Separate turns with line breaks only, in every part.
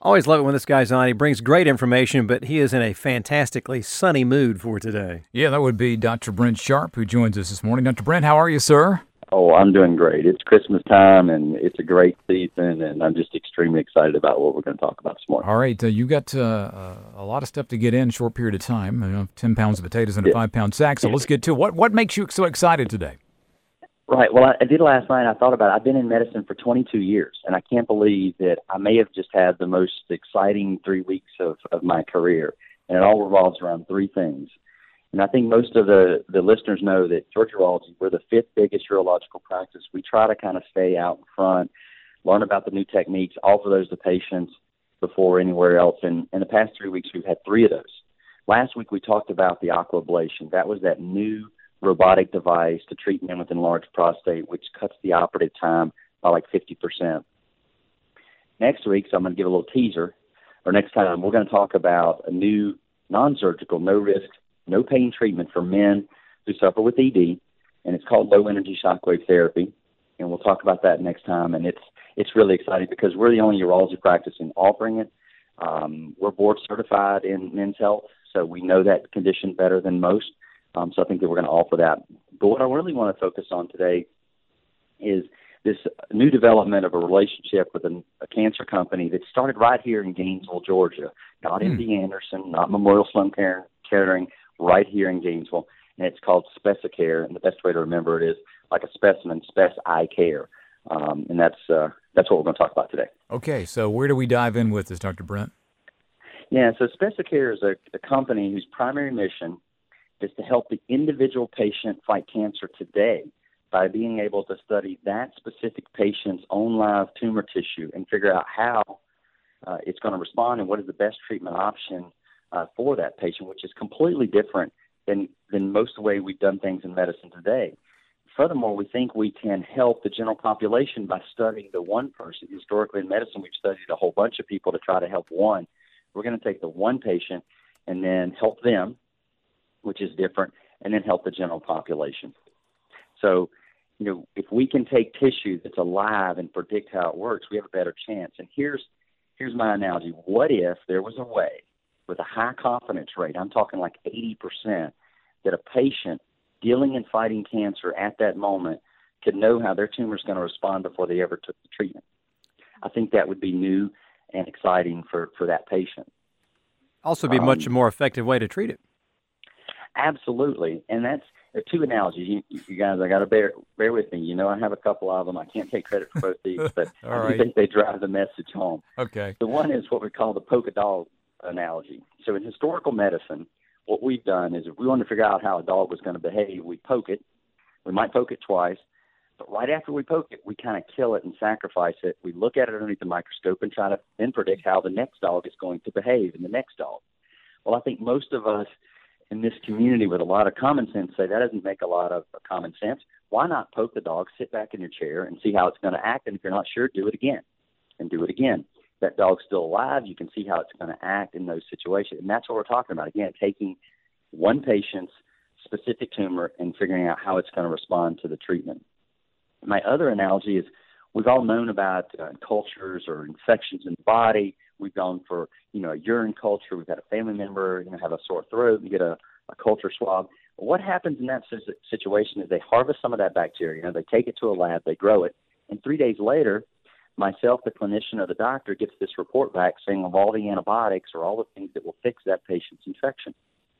Always love it when this guy's on. He brings great information, but he is in a fantastically sunny mood for today.
Yeah, that would be Dr. Brent Sharp, who joins us this morning. Dr. Brent, how are you, sir?
Oh, I'm doing great. It's Christmas time, and it's a great season, and I'm just extremely excited about what we're going to talk about this morning.
All right, you got a lot of stuff to get in a short period of time, 10 pounds of potatoes in a 5-pound sack, so let's get to it. What makes you so excited today?
Right. Well, I did last night. I thought about it. I've been in medicine for 22 years, and I can't believe that I may have just had the most exciting 3 weeks of my career, and it all revolves around three things. And I think most of the listeners know that Georgia Urology, we're the fifth biggest urological practice. We try to kind of stay out in front, learn about the new techniques, offer those to patients before anywhere else. And in the past 3 weeks, we've had three of those. Last week, we talked about the aquablation. That was that new robotic device to treat men with enlarged prostate, which cuts the operative time by like 50%. Next week, so I'm going to give a little teaser, or next time, we're going to talk about a new non-surgical, no-risk, no pain treatment for men who suffer with ED, and it's called low energy shockwave therapy. And we'll talk about that next time. And it's really exciting because we're the only urology practice in offering it. We're board certified in men's health, so we know that condition better than most. So I think that we're going to offer that. But what I really want to focus on today is this new development of a relationship with a cancer company that started right here in Gainesville, Georgia, not MD Anderson, not Memorial Sloan Kettering, right here in Gainesville, and it's called Specicare, and the best way to remember it is like a specimen, Spec Eye Care, and that's what we're going to talk about today.
Okay, so where do we dive in with this, Dr. Brent?
Yeah, so Specicare is a company whose primary mission is to help the individual patient fight cancer today by being able to study that specific patient's own live tumor tissue and figure out how it's going to respond and what is the best treatment option for that patient, which is completely different than most of the way we've done things in medicine today. Furthermore, we think we can help the general population by studying the one person. Historically in medicine, we've studied a whole bunch of people to try to help one. We're going to take the one patient and then help them, which is different, and then help the general population. So, if we can take tissue that's alive and predict how it works, we have a better chance. And here's my analogy. What if there was a way with a high confidence rate, I'm talking like 80%, that a patient dealing and fighting cancer at that moment could know how their tumor is going to respond before they ever took the treatment? I think that would be new and exciting for that patient.
Also be a much more effective way to treat it.
Absolutely. And there are two analogies. You guys, I got to bear with me. I have a couple of them. I can't take credit for both these, but I think they drive the message home.
Okay.
The one is what we call the poke a dog analogy. So in historical medicine, what we've done is if we want to figure out how a dog was going to behave, we poke it. We might poke it twice, but right after we poke it, we kind of kill it and sacrifice it. We look at it underneath the microscope and try to then predict how the next dog is going to behave in the next dog. Well, I think most of us in this community with a lot of common sense say that doesn't make a lot of common sense. Why not poke the dog, sit back in your chair, and see how it's going to act? And if you're not sure, do it again and do it again. That dog's still alive, you can see how it's going to act in those situations. And that's what we're talking about. Again, taking one patient's specific tumor and figuring out how it's going to respond to the treatment. My other analogy is we've all known about cultures or infections in the body. We've gone for, a urine culture. We've had a family member, have a sore throat, and get a culture swab. But what happens in that situation is they harvest some of that bacteria. They take it to a lab, they grow it, and 3 days later, myself, the clinician or the doctor, gets this report back saying of all the antibiotics or all the things that will fix that patient's infection.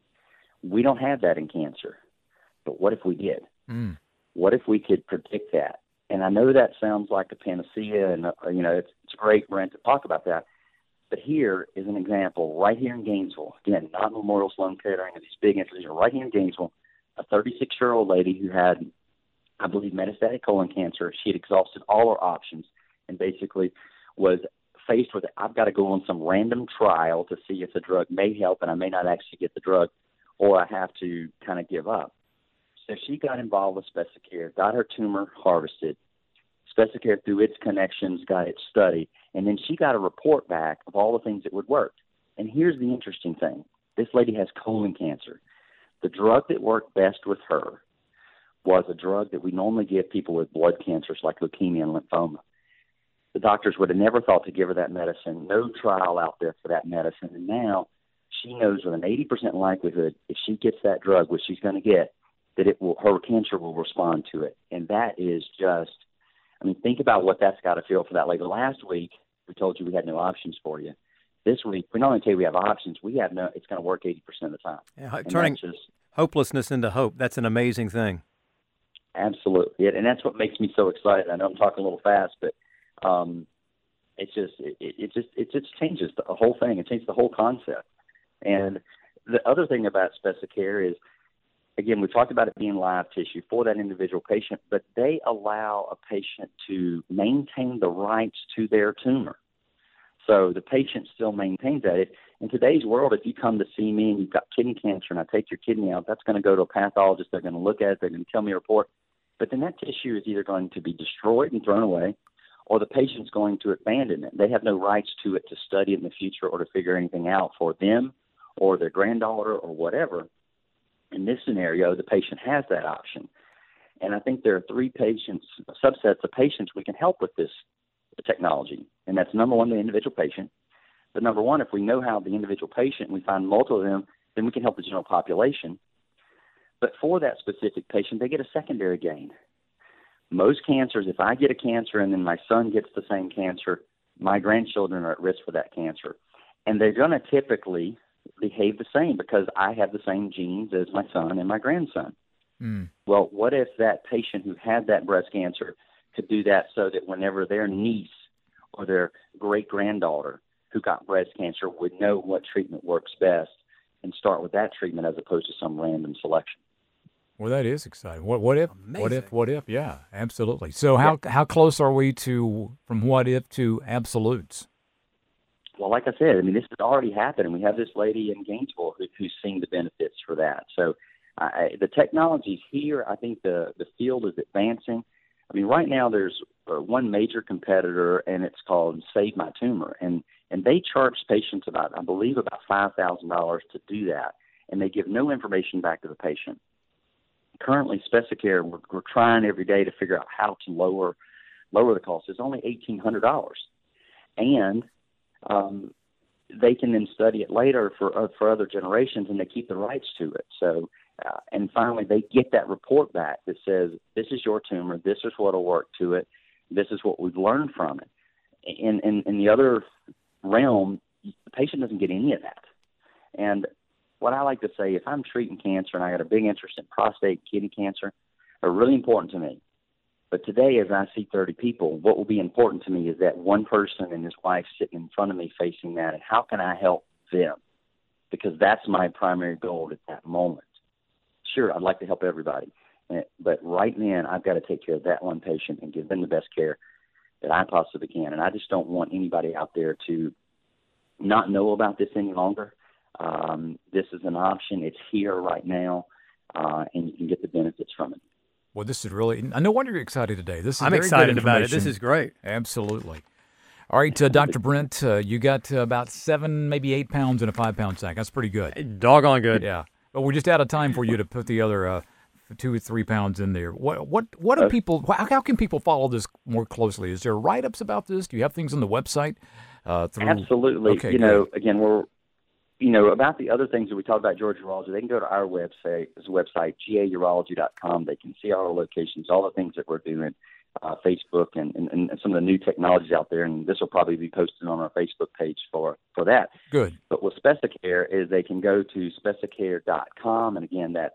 We don't have that in cancer. But what if we did? What if we could predict that? And I know that sounds like a panacea, and it's great, Brent, to talk about that. But here is an example right here in Gainesville. Again, not Memorial Sloan Kettering or these big institutions. Right here in Gainesville, a 36-year-old lady who had, I believe, metastatic colon cancer. She had exhausted all her options and basically was faced with, I've got to go on some random trial to see if the drug may help, and I may not actually get the drug, or I have to kind of give up. So she got involved with Specicare, got her tumor harvested. Specicare, through its connections, got it studied, and then she got a report back of all the things that would work. And here's the interesting thing. This lady has colon cancer. The drug that worked best with her was a drug that we normally give people with blood cancers like leukemia and lymphoma. The doctors would have never thought to give her that medicine, no trial out there for that medicine. And now she knows with an 80% likelihood, if she gets that drug, which she's going to get, that her cancer will respond to it. And that is just, I mean, think about what that's got to feel for that lady. Last week, we told you we had no options for you. This week, we not only tell you we have options, we have no, it's going to work 80% of the time.
Yeah, turning hopelessness into hope. That's an amazing thing.
Absolutely. And that's what makes me so excited. I know I'm talking a little fast, but it just changes the whole thing. It changes the whole concept. And the other thing about Specicare is, again, we talked about it being live tissue for that individual patient, but they allow a patient to maintain the rights to their tumor. So the patient still maintains that. In today's world, if you come to see me and you've got kidney cancer and I take your kidney out, that's going to go to a pathologist. They're going to look at it. They're going to tell me a report. But then that tissue is either going to be destroyed and thrown away, or the patient's going to abandon it. They have no rights to it to study it in the future or to figure anything out for them or their granddaughter or whatever. In this scenario, the patient has that option. And I think there are three subsets of patients we can help with this technology. And that's number one, the individual patient. But number one, if we know how the individual patient, we find multiple of them, then we can help the general population. But for that specific patient, they get a secondary gain. Most cancers, if I get a cancer and then my son gets the same cancer, my grandchildren are at risk for that cancer. And they're going to typically behave the same because I have the same genes as my son and my grandson. Well, what if that patient who had that breast cancer could do that so that whenever their niece or their great-granddaughter who got breast cancer would know what treatment works best and start with that treatment as opposed to some random selection?
Well, that is exciting. What if?
Amazing.
What if? Yeah, absolutely. So how close are we from what if to absolutes?
Well, like I said, I mean, this has already happened, and we have this lady in Gainesville who's seen the benefits for that. So the technology's here. I think the field is advancing. I mean, right now there's one major competitor, and it's called Save My Tumor, and they charge patients about $5,000 to do that, and they give no information back to the patient. Currently, Specicare, we're trying every day to figure out how to lower the cost. It's only $1,800, and they can then study it later for other generations, and they keep the rights to it. So, and finally, they get that report back that says, this is your tumor, this is what will work to it, this is what we've learned from it. In the other realm, the patient doesn't get any of that. And what I like to say, if I'm treating cancer and I got a big interest in prostate, kidney cancer, are really important to me. But today, as I see 30 people, what will be important to me is that one person and his wife sitting in front of me facing that, and how can I help them? Because that's my primary goal at that moment. Sure, I'd like to help everybody, but right then, I've got to take care of that one patient and give them the best care that I possibly can. And I just don't want anybody out there to not know about this any longer. This is an option. It's here right now, and you can get the benefits from it.
Well, this is really, no wonder you're excited today. This is
I'm
very
excited
good
about it. This is great.
Absolutely. All right, Dr. Brent, you got about 7, maybe 8 pounds in a 5-pound sack. That's pretty good.
Doggone good.
Yeah. But we're just out of time for you to put the other 2 or 3 pounds in there. What do people, how can people follow this more closely? Is there write-ups about this? Do you have things on the website?
Absolutely.
Okay,
again, about the other things that we talked about, Georgia Urology, they can go to our website, gaurology.com. They can see all our locations, all the things that we're doing, Facebook, and some of the new technologies out there. And this will probably be posted on our Facebook page for that.
Good.
But with Specicare is they can go to Specicare.com. And again, that's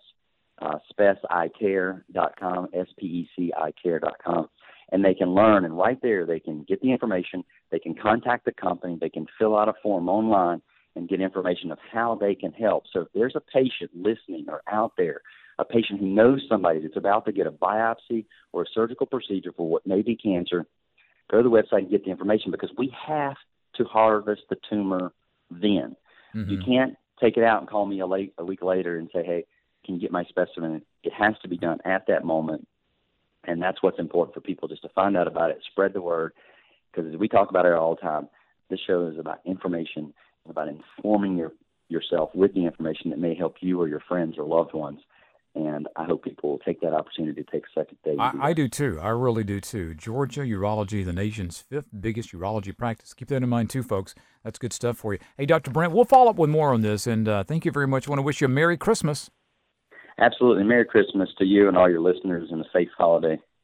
SpeciCare.com, SPECICare.com. And they can learn. And right there, they can get the information. They can contact the company. They can fill out a form online and get information of how they can help. So if there's a patient listening or out there, a patient who knows somebody that's about to get a biopsy or a surgical procedure for what may be cancer, go to the website and get the information, because we have to harvest the tumor then. Mm-hmm. You can't take it out and call me a week later and say, hey, can you get my specimen? It has to be done at that moment, and that's what's important for people, just to find out about it, spread the word, because as we talk about it all the time, this show is about information, about informing yourself with the information that may help you or your friends or loved ones. and I hope people will take that opportunity to take a second day.
I do too. I really do too. Georgia Urology, the nation's 5th biggest urology practice. Keep that in mind too, folks. That's good stuff for you. Hey, Dr. Brent, we'll follow up with more on this, and thank you very much. I want to wish you a Merry Christmas.
Absolutely. Merry Christmas to you and all your listeners and a safe holiday.